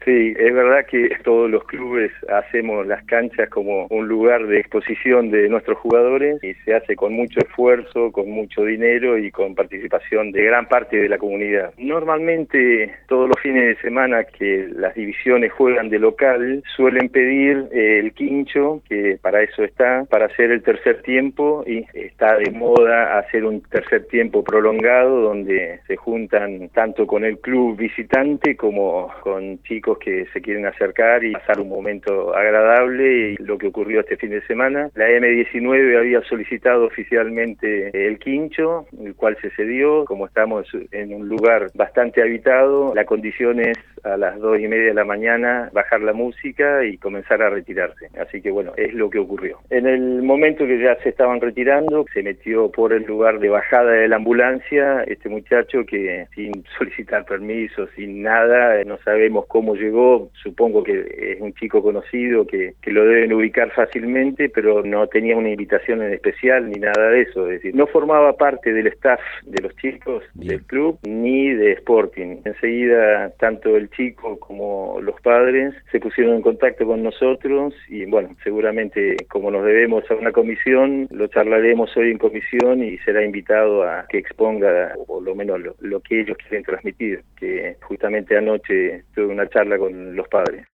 Sí, es verdad que todos los clubes hacemos las canchas como un lugar de exposición de nuestros jugadores y se hace con mucho esfuerzo, con mucho dinero y con participación de gran parte de la comunidad. Normalmente todos los fines de semana que las divisiones juegan de local suelen pedir el quincho, que para eso está, para hacer el tercer tiempo, y está de moda hacer un tercer tiempo prolongado donde se juntan tanto con el club visitante como con chicos que se quieren acercar y pasar un momento agradable. Y lo que ocurrió este fin de semana, la M19 había solicitado oficialmente el quincho, el cual se cedió. Como estamos en un lugar bastante habitado, la condición es a las 2:30 de la mañana bajar la música y comenzar a retirarse. Así que bueno, es lo que ocurrió. En el momento que ya se estaban retirando, se metió por el lugar de bajada de la ambulancia este muchacho que, sin solicitar permiso, sin nada, no sabemos cómo llegó, supongo que es un chico conocido que lo deben ubicar fácilmente, pero no tenía una invitación en especial ni nada de eso, es decir, no formaba parte del staff de los chicos del club ni de Sporting. Enseguida, tanto el chico como los padres se pusieron en contacto con nosotros y bueno, seguramente como nos debemos a una comisión, lo charlaremos hoy en comisión y será invitado a que exponga, o por lo menos lo que ellos quieren transmitir, que justamente anoche tuve una charla con los padres.